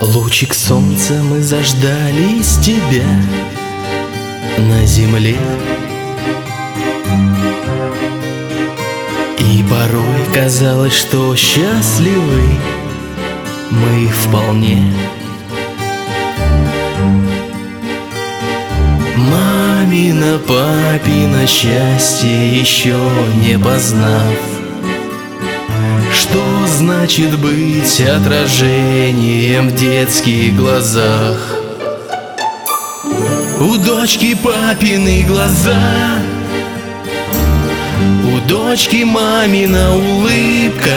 Лучик солнца мы заждались тебя на земле, и порой казалось, что счастливы мы вполне. Мамино, папино счастье еще не познав, что значит быть отражением в детских глазах. У дочки папины глаза, у дочки мамина улыбка.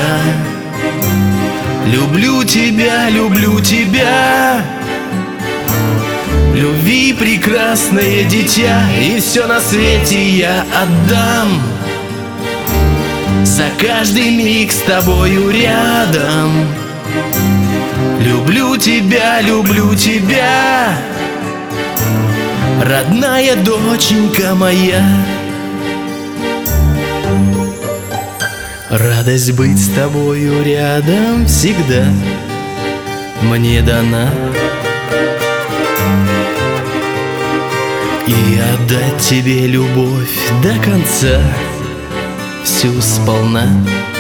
Люблю тебя, люблю тебя. Любви прекрасное дитя, и все на свете я отдам за каждый миг с тобою рядом. Люблю тебя, родная доченька моя. Радость быть с тобою рядом всегда мне дана, и отдать тебе любовь до конца всю сполна.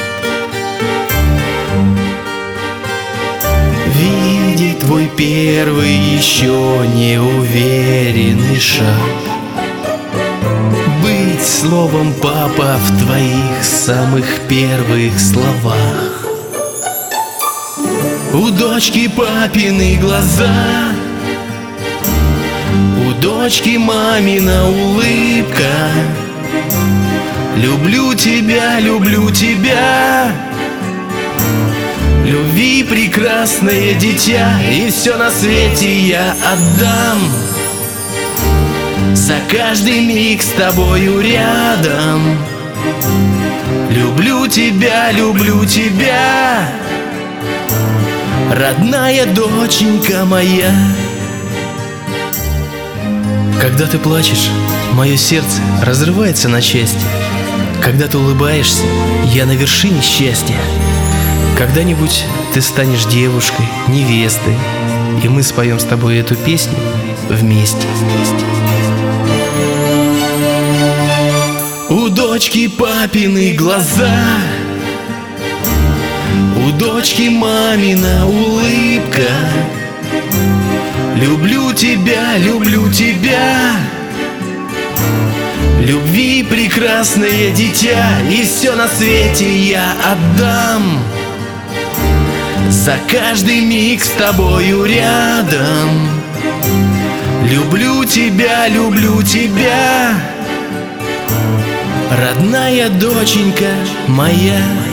Видеть твой первый еще неуверенный шаг, быть словом папа в твоих самых первых словах. У дочки папины глаза, у дочки мамина улыбка. Люблю тебя, любви прекрасное дитя, и все на свете я отдам за каждый миг с тобою рядом. Люблю тебя, родная доченька моя. Когда ты плачешь, мое сердце разрывается на части. Когда ты улыбаешься, я на вершине счастья. Когда-нибудь ты станешь девушкой, невестой, и мы споем с тобой эту песню вместе. У дочки папины глаза, у дочки мамина улыбка. Люблю тебя, любви прекрасное дитя, и все на свете я отдам за каждый миг с тобою рядом. Люблю тебя, родная доченька моя.